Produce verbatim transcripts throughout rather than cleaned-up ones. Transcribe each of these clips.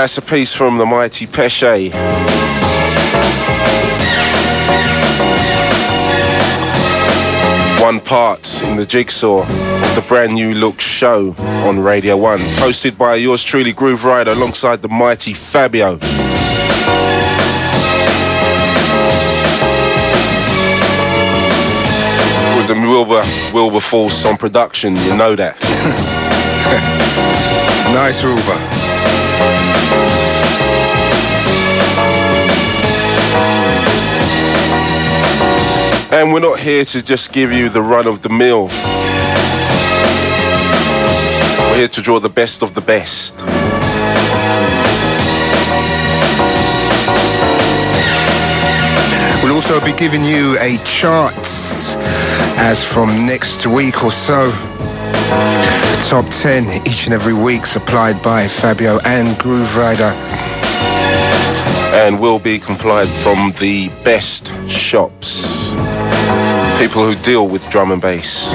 That's a piece from the mighty Pesce. One part in the jigsaw of the brand new look show on Radio one, hosted by yours truly, Groove Rider, alongside the mighty Fabio. With the Wilbur Wilberforce on production, you know that. Nice, Wilbur. And we're not here to just give you the run of the mill. We're here to draw the best of the best. We'll also be giving you a chart as from next week or so. The top ten each and every week, supplied by Fabio and Groove Rider. And will be complied from the best shops. People who deal with drum and bass.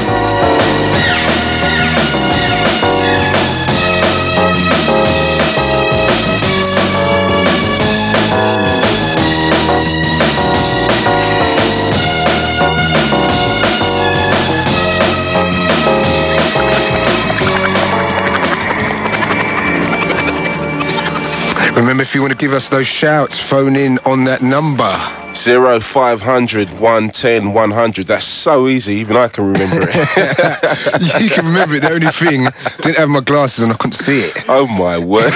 Remember, if you want to give us those shouts, phone in on that number. zero five hundred, one ten, one hundred. That's so easy, even I can remember it. You can remember it. The only thing, I didn't have my glasses and I couldn't see it. Oh my word.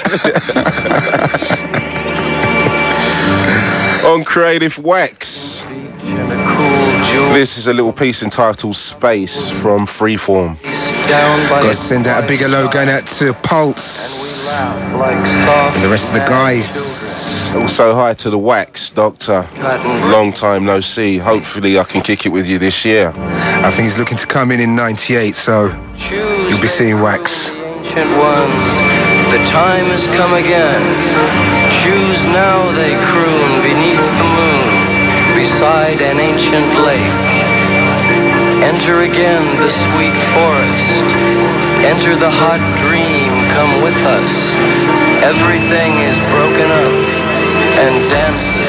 On Creative Wax. This is a little piece entitled Space from Freeform. Gotta send out a big hello going out to Pulse and the rest of the guys. Also hi to the Wax Doctor. Long time no see. Hopefully I can kick it with you this year. I think he's looking to come in in ninety-eight, so you'll be seeing Wax. Ancient ones, the time has come again. Choose now, they croon beneath the moon, beside an ancient lake. Enter again the sweet forest. Enter the hot dream, come with us. Everything is broken up and dances.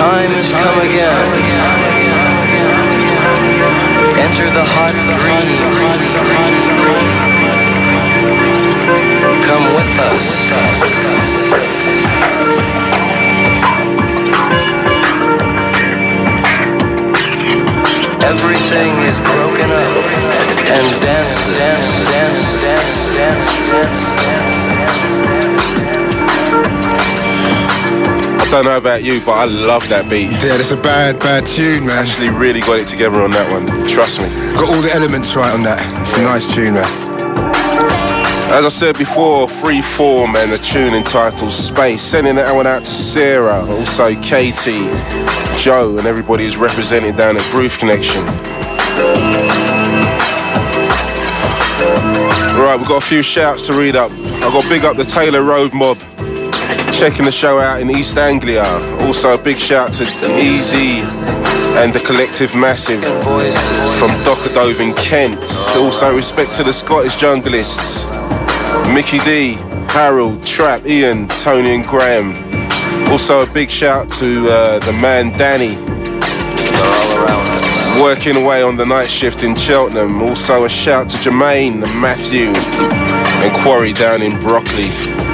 time has come again. Enter the hot dream. Come with us. Everything is broken up and dance, dance, dance, dance, dance, dance. I don't know about you, but I love that beat. Yeah, that's a bad, bad tune, man. Actually really got it together on that one. Trust me. Got all the elements right on that. It's a nice tune, man. As I said before, Freeform and a tune entitled Space. Sending that one out to Sarah, also Katie, Joe, and everybody who's represented down at Groove Connection. Right, we've got a few shouts to read up. I've got to big up the Taylor Road Mob, checking the show out in East Anglia. Also a big shout to Easy and the Collective Massive from Dockerdove in Kent. Also respect to the Scottish Junglists, Mickey D, Harold, Trap, Ian, Tony and Graham. Also a big shout to uh, the man Danny, working away on the night shift in Cheltenham. Also a shout to Jermaine and Matthew and Quarry down in Brockley.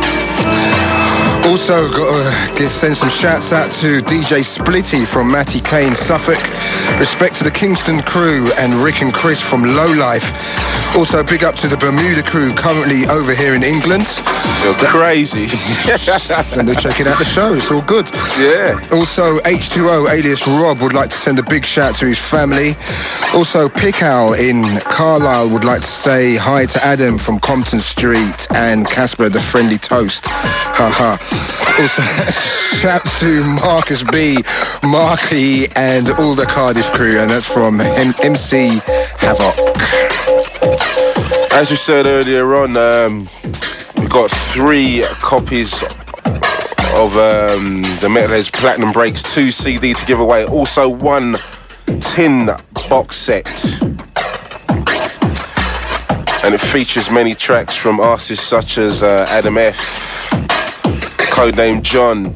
Also, got to send some shouts out to D J Splitty from Matty Kane, Suffolk. Respect to the Kingston crew and Rick and Chris from Lowlife. Also, big up to the Bermuda crew currently over here in England. You're crazy. And they're checking out the show. It's all good. Yeah. Also, H two O alias Rob would like to send a big shout to his family. Also, Pickow in Carlisle would like to say hi to Adam from Compton Street and Casper the Friendly Toast. Ha ha. Also, shouts to Marcus B, Marky, and all the Cardiff crew, and that's from M- MC Havoc. As we said earlier on, um, we've got three copies of um, the Metalheads Platinum Breaks two C D to give away. Also one tin box set. And it features many tracks from artists such as uh, Adam F, Codename John,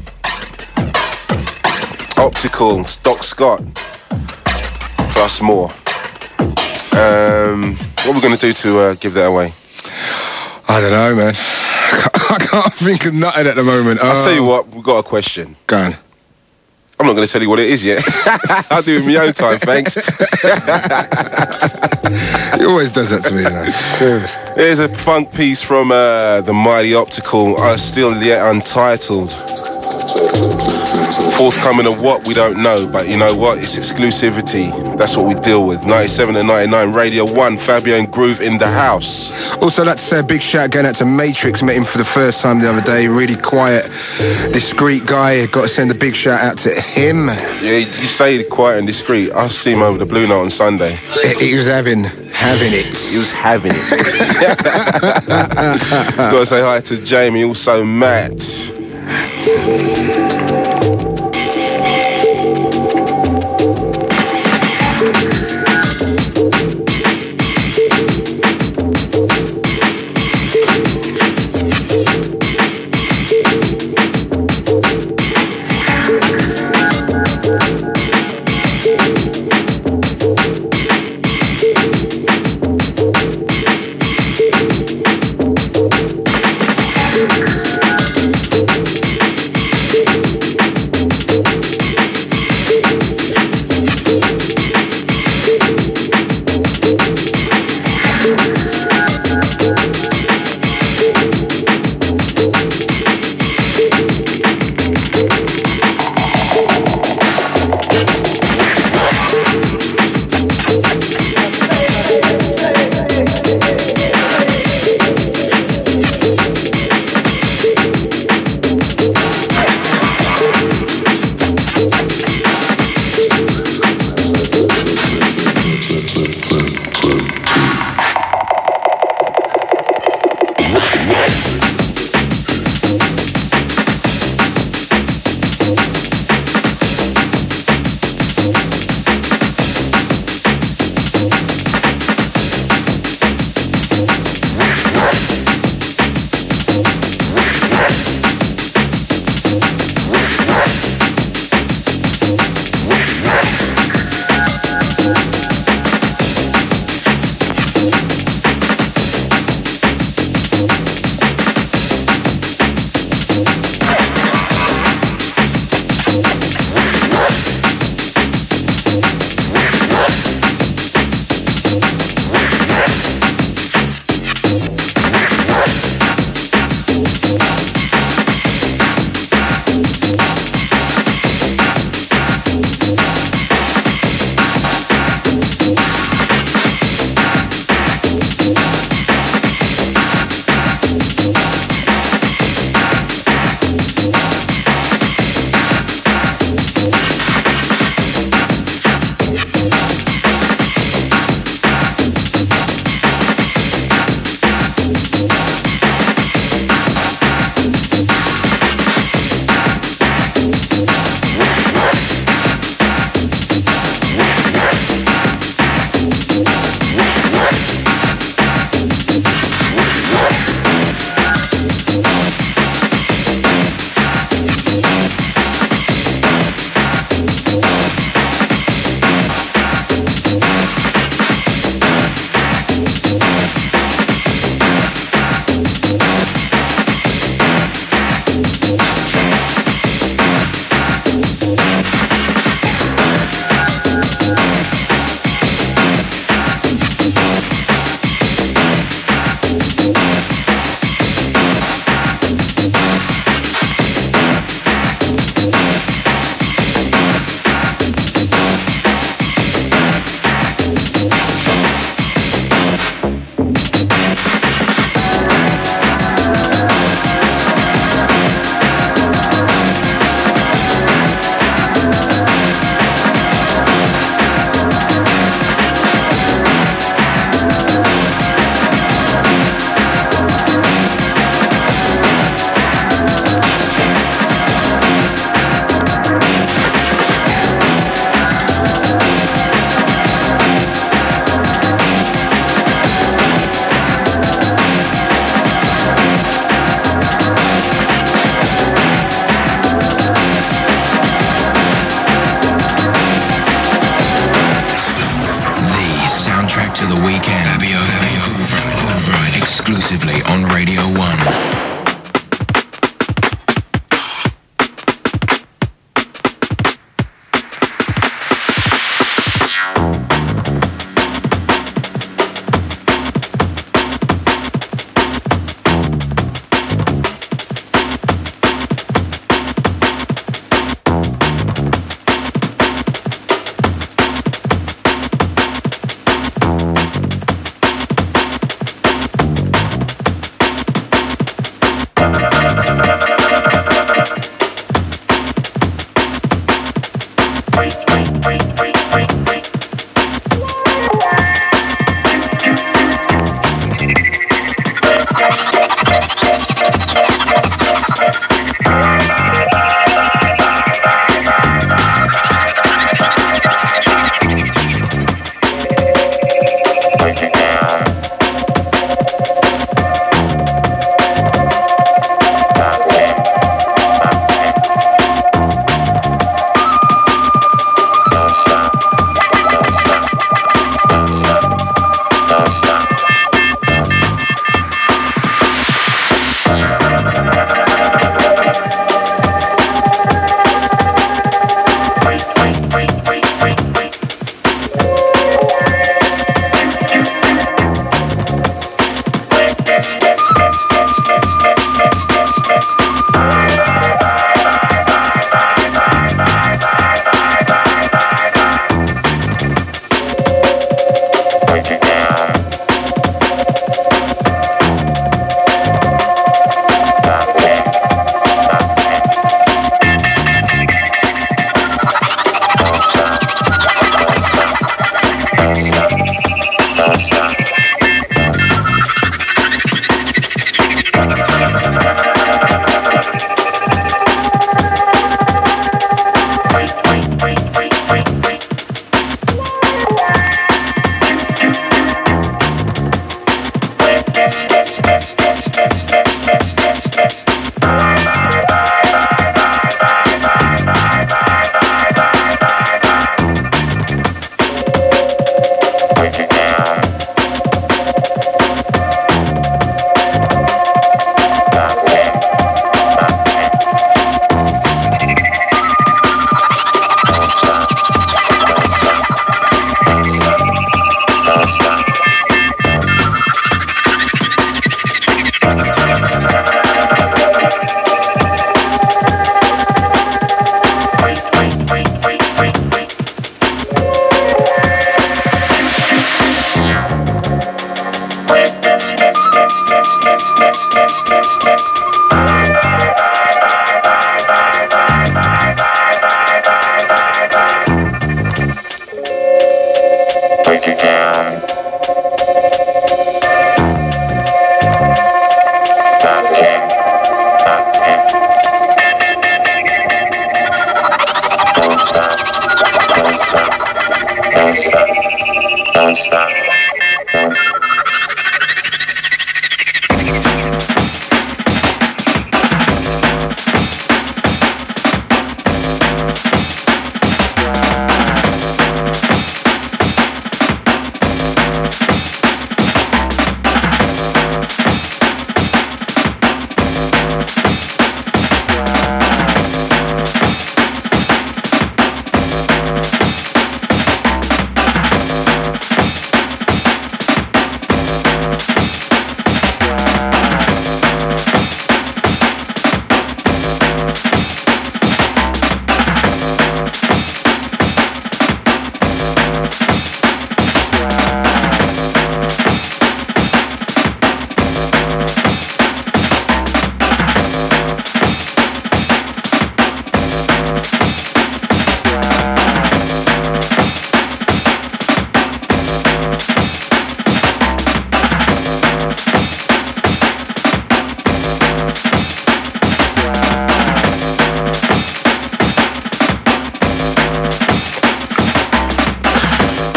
Optical, Doc Scott, plus more. Um, what are we going to do to uh, give that away? I don't know, man. I can't think of nothing at the moment. I'll oh. tell you what, we've got a question. Go on. I'm not going to tell you what it is yet. I'll do it in my own time, thanks. He always does that to me, you know. Serious. Here's a funk piece from uh, the Mighty Optical, uh, still yet untitled. Forthcoming of what, we don't know, but you know what? It's exclusivity. That's what we deal with. ninety-seven and ninety-nine, Radio one, Fabio and Groove in the house. Also, I'd like to say a big shout going out to Matrix. Met him for the first time the other day. Really quiet, discreet guy. Got to send a big shout out to him. Yeah, you say quiet and discreet. I see him over the Blue Note on Sunday. He, he was having, having it. He was having it. Got to say hi to Jamie, also Matt.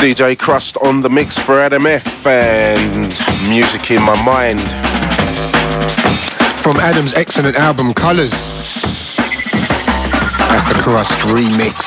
D J Crust on the mix for Adam F and Music in My Mind. From Adam's excellent album Colours, that's the Crust remix.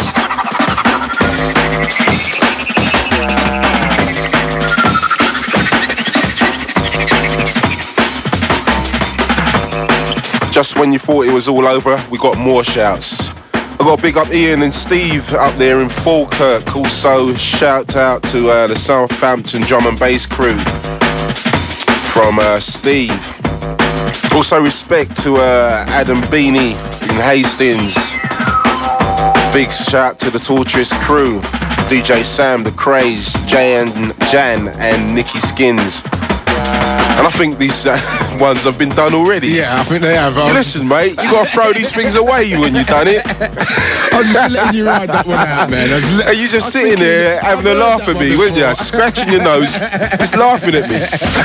Just when you thought it was all over, we got more shouts. I got to big up Ian and Steve up there in Falkirk. Also, shout out to uh, the Southampton drum and bass crew from uh, Steve. Also, respect to uh, Adam Beanie in Hastings. Big shout to the Torturous crew, D J Sam, The Craze, Jay and Jan, and Nikki Skins. And I think these uh, ones have been done already. Yeah, I think they have. You listen, mate, you got to throw these things away when you've done it. I was just letting you ride that one out, man. I was le- And you just sitting there having a laugh at me, weren't you? Scratching your nose, just laughing at me.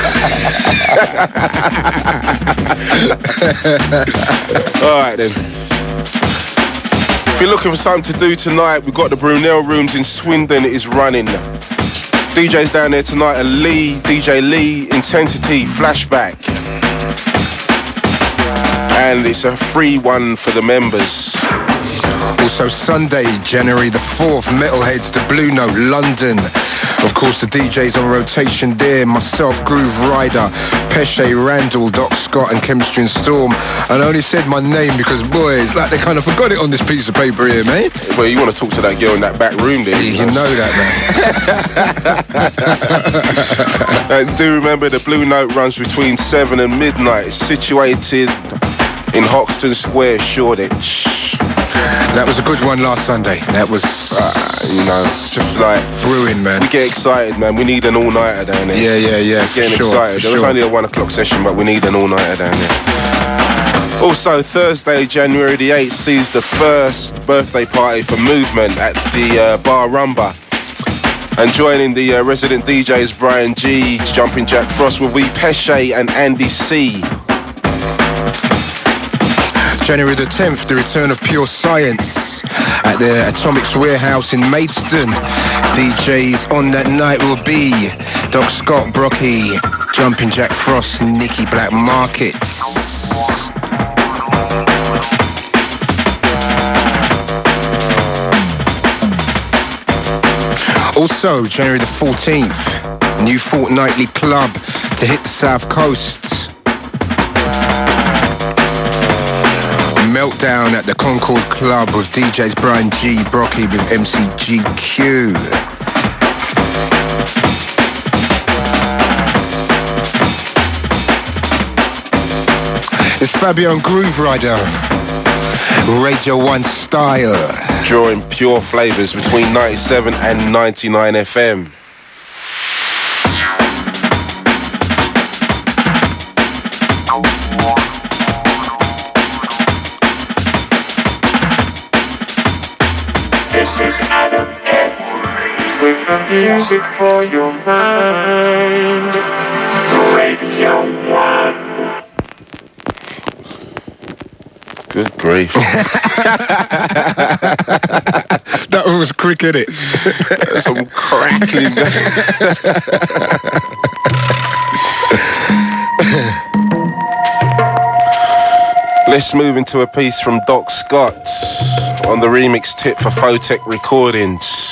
All right, then. If you're looking for something to do tonight, we've got the Brunel Rooms in Swindon. It is running. D Js down there tonight are Lee, D J Lee, Intensity, Flashback. And it's a free one for the members. Also Sunday, January the fourth, Metalheads, the Blue Note, London. Of course, the D Js on rotation there, myself, Groove Rider, Pesce, Randall, Doc Scott and Chemistry and Storm. And I only said my name because, boy, it's like they kind of forgot it on this piece of paper here, mate. Well, you want to talk to that girl in that back room there. You, you know that, man. And do remember the Blue Note runs between seven and midnight. It's situated in Hoxton Square, Shoreditch. That was a good one last Sunday. That was, uh, you know, just like brewing, man. We get excited, man. We need an all-nighter down there. Yeah, yeah, yeah. Getting for sure, excited. For There was sure. only a one o'clock session, but we need an all-nighter down there. Also, Thursday, January the eighth, sees the first birthday party for Movement at the uh, Bar Rumba. And joining the uh, resident D Js Brian G, Jumping Jack Frost will be Pesce and Andy C. January the tenth, the return of Pure Science at the Atomics Warehouse in Maidstone. D Js on that night will be Doc Scott, Brocky, Jumping Jack Frost, Nicky Black Markets. Also, January the fourteenth, new fortnightly club to hit the South Coast. Meltdown at the Concord Club with D Js Brian G, Brocky with M C G Q. It's Fabio and Groove Rider, Radio one style. Drawing pure flavours between ninety-seven and ninety-nine F M. This is Adam F. with the music for your mind. Radio one. Good grief. That one was quick, innit? Some crackling. Let's move into a piece from Doc Scott on the remix tip for Photech Recordings.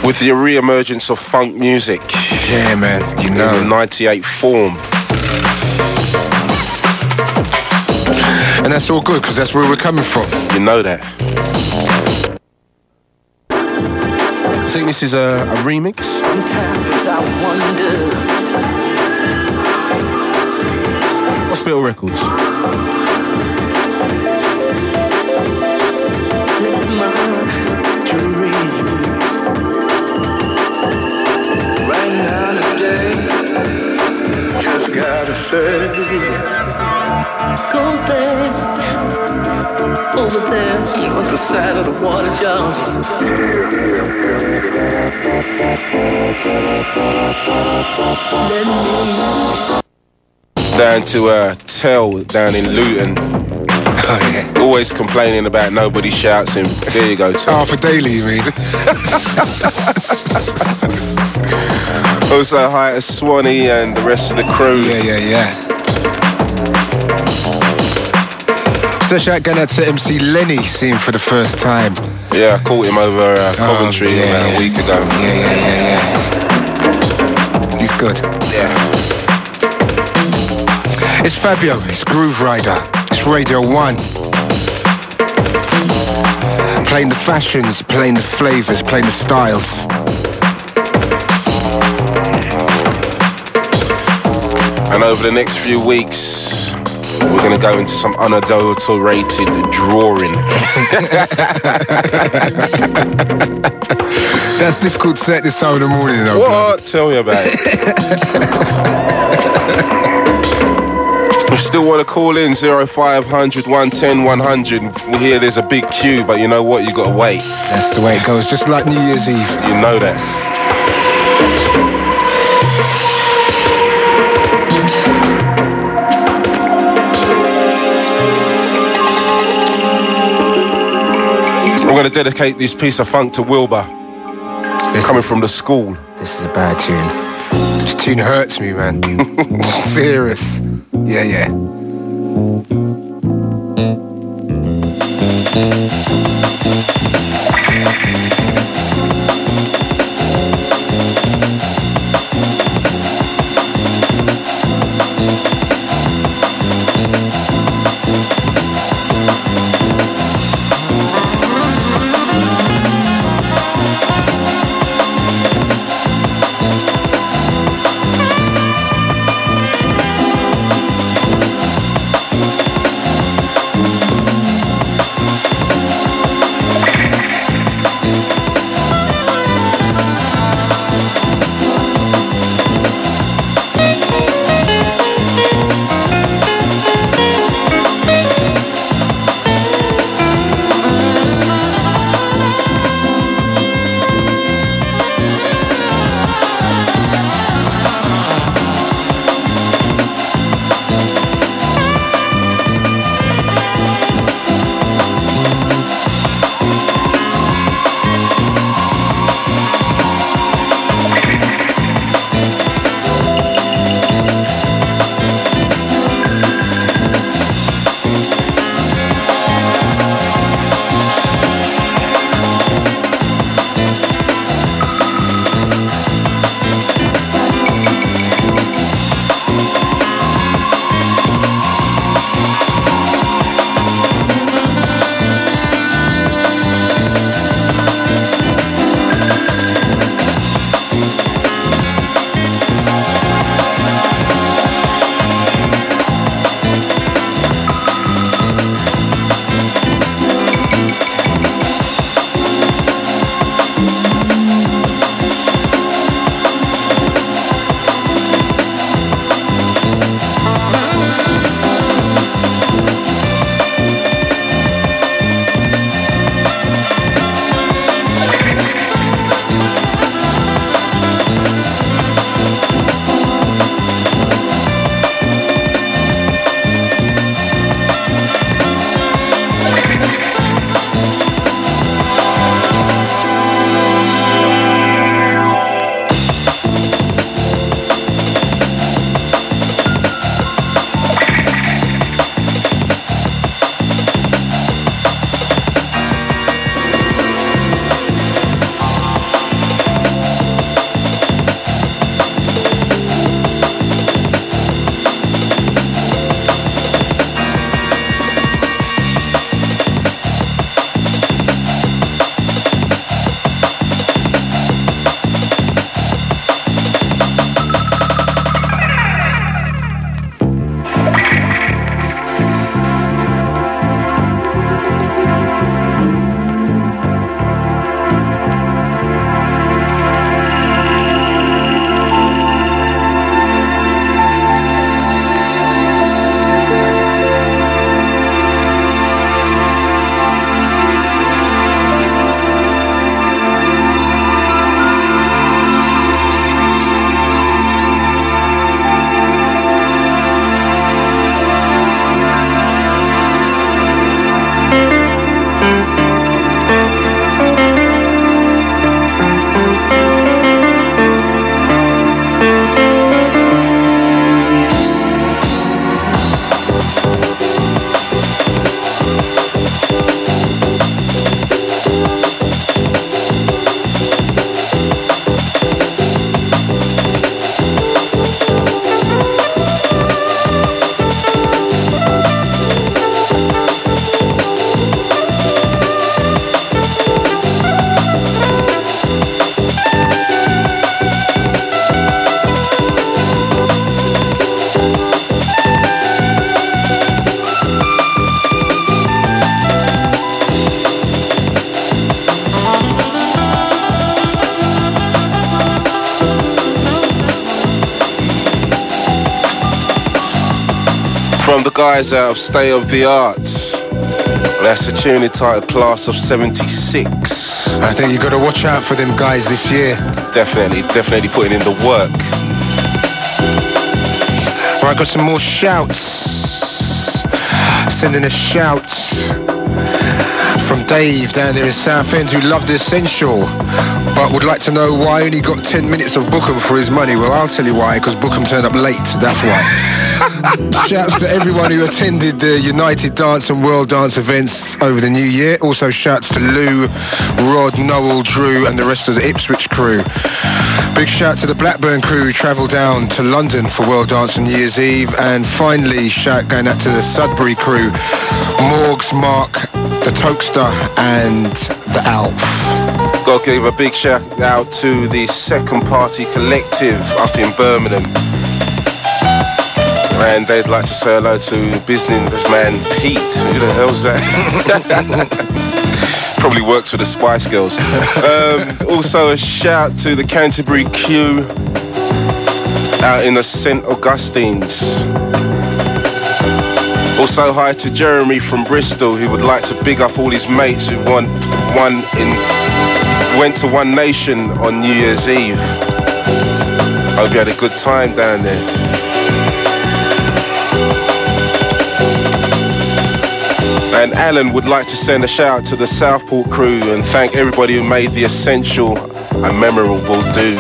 with the re-emergence of funk music. Yeah, man, you know. In the ninety-eight form. And that's all good, because that's where we're coming from. You know that. I think this is a, a remix. Sometimes I wonder. Hospital Records. In my dreams. Right now today, just gotta say, go there, over there, on the side of the water, y'all. Let me. Down to uh, Tell down in Luton. Oh, yeah. Always complaining about nobody shouts him. There you go, Tell. Oh, for Daily, you mean? Also hi to Swanee and the rest of the crew. Yeah, yeah, yeah. So shout going out to M C Lenny, seeing for the first time. Yeah, I caught him over uh, Coventry oh, yeah, about yeah. a week ago. Yeah, yeah, yeah, yeah. He's good. Yeah. It's Fabio, it's Groove Rider, it's Radio One. Playing the fashions, playing the flavors, playing the styles. And over the next few weeks, we're going to go into some unadulterated drawing. That's difficult to set this time of the morning, though. What? Blood. Tell me about it. You still want to call in zero five hundred, one ten, one hundred. We hear there's a big queue, but you know what? You got to wait. That's the way it goes, just like New Year's Eve. You know that. I'm going to dedicate this piece of funk to Wilbur, This coming is, from the school. This is a bad tune. This tune hurts me, man. Serious. Yeah, yeah. from the guys out of State of the Arts. That's a tune entitled Class of seventy-six. I think you got to watch out for them guys this year. Definitely, definitely putting in the work. Right, got some more shouts. Sending a shout from Dave down there in Southend, who loved the Essential, but would like to know why he only got ten minutes of Bookham for his money. Well, I'll tell you why, because Bookham turned up late, that's why. Shouts to everyone who attended the United Dance and World Dance events over the new year. Also shouts to Lou, Rod, Noel, Drew and the rest of the Ipswich crew. Big shout to the Blackburn crew who travelled down to London for World Dance on New Year's Eve. And finally, shout going out to the Sudbury crew, Morgs, Mark, the Tokester and the Alf. Got to give a big shout out to the Second Party Collective up in Birmingham. And they'd like to say hello to businessman Pete. Who the hell's that? Probably works with the Spice Girls. Um, also a shout to the Canterbury Q out in the Saint Augustines. Also hi to Jeremy from Bristol, who would like to big up all his mates who want one in went to One Nation on New Year's Eve. Hope you had a good time down there. And Alan would like to send a shout out to the Southport crew and thank everybody who made the Essential a memorable do.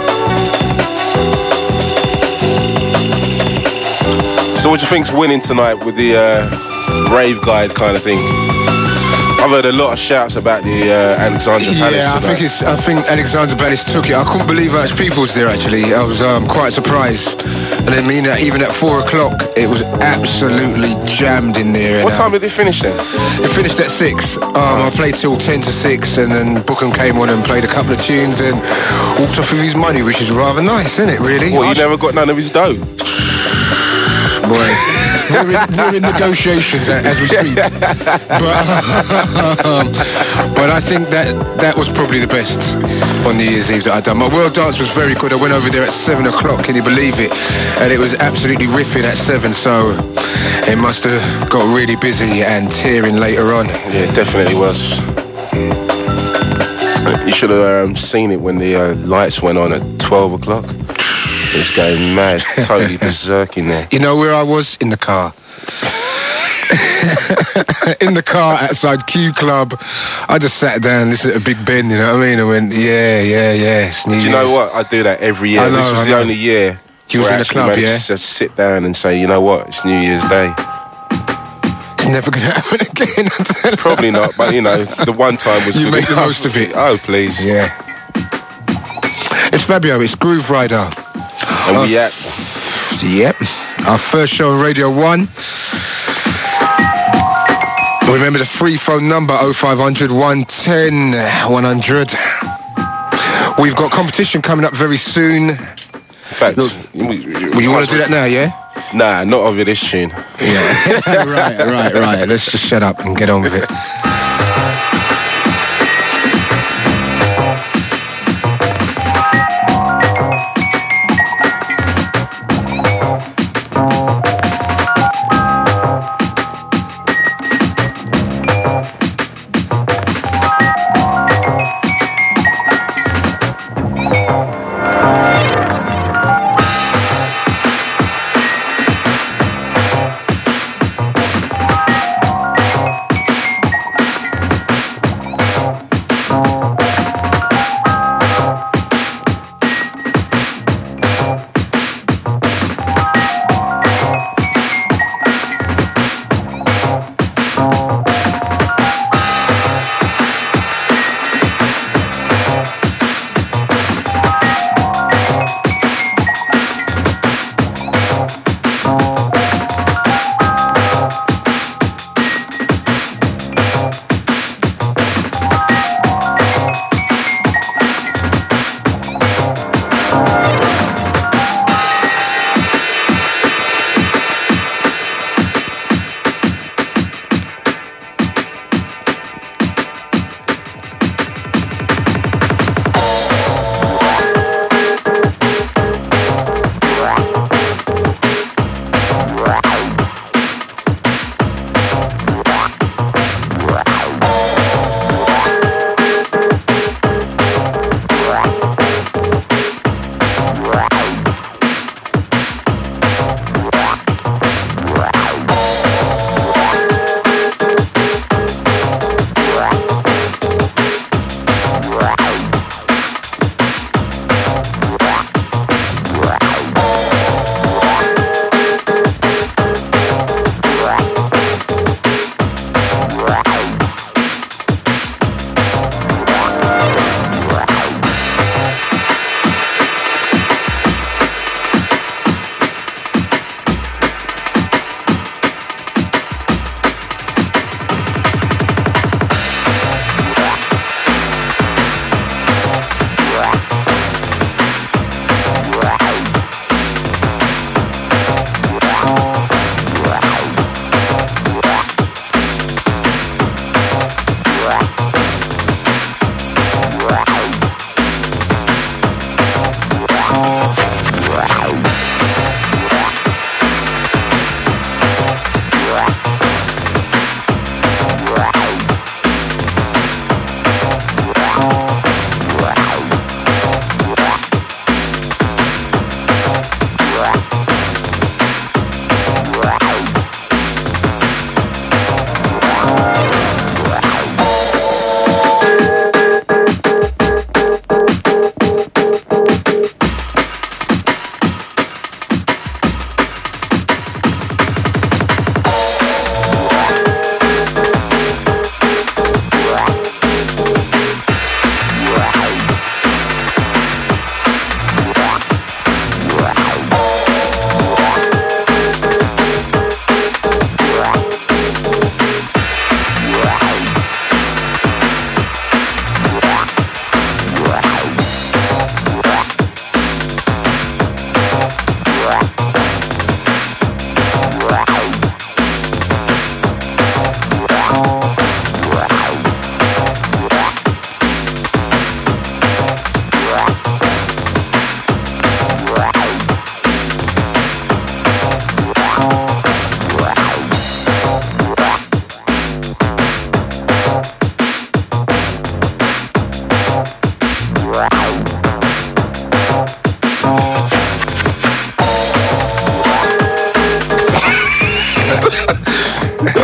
So what do you think's winning tonight with the uh, rave guide kind of thing? I've heard a lot of shouts about the uh, Alexandra Palace. Yeah, I tonight. think it's. I think Alexandra Palace took it. I couldn't believe how much people was there. Actually, I was um, quite surprised. And I mean, uh, even at four o'clock, it was absolutely jammed in there. What and, time um, did it finish then? It finished at six. Um, I played till ten to six, and then Bookham came on and played a couple of tunes and walked off with his money, which is rather nice, isn't it? Really? Well, you I- never got none of his dough. Boy, we're in, we're in negotiations as we speak. But, um, but I think that that was probably the best on New Year's Eve that I'd done. My world dance was very good. I went over there at seven o'clock, can you believe it? And it was absolutely riffing at seven, so it must have got really busy and tearing later on. Yeah, it definitely was. You should have um, seen it when the uh, lights went on at twelve o'clock. It was going mad, totally berserk in there. You know where I was? In the car. In the car outside Q Club. I just sat down and listened to Big Ben, you know what I mean? I went, yeah, yeah, yeah. It's New Do you Year's. know what? I do that every year. I know, this was I the know. only year You was where I in the actually club, managed yeah? to just sit down and say, you know what? It's New Year's Day. It's never going to happen again. Probably not, but you know, the one time was You good make the enough. most of it. Oh, please. Yeah. It's Fabio, it's Groove Rider. And Our we at f- Yep. Our first show on Radio one. Remember the free phone number oh five hundred, one ten, one hundred. We've got competition coming up very soon. in fact, we, Well, you want to do that now, yeah? Nah, not over this tune. Yeah. right, right, right. Let's just shut up and get on with it.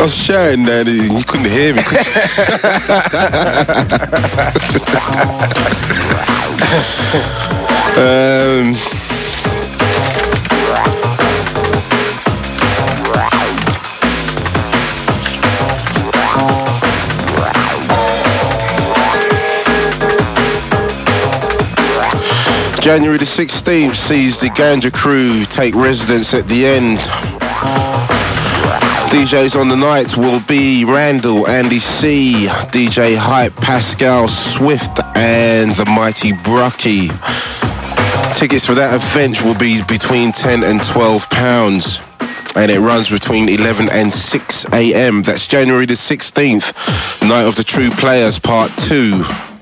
was shouting that you couldn't hear me. um... January the sixteenth sees the Ganja crew take residence at the end. D Js on the night will be Randall, Andy C, D J Hype, Pascal Swift, and the mighty Brucky. Tickets for that event will be between ten and twelve pounds. And it runs between eleven and six a.m. That's January the sixteenth, Night of the True Players Part two.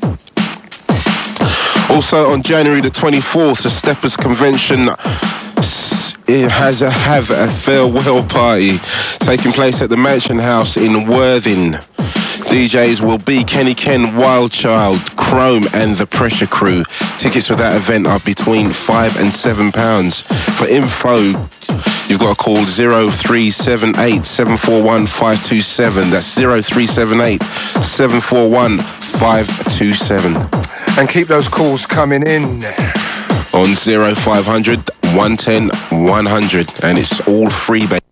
Also on January the twenty-fourth, the Steppers Convention it has a have a farewell party taking place at the Mansion House in Worthing. D Js will be Kenny Ken, Wildchild, Chrome and the Pressure Crew. Tickets for that event are between five and seven pounds. For info, you've got to call zero three seven eight, seven four one, five two seven. That's zero three seven eight, seven four one, five two seven. And keep those calls coming in on zero five hundred, one ten, one hundred, and it's all free, baby.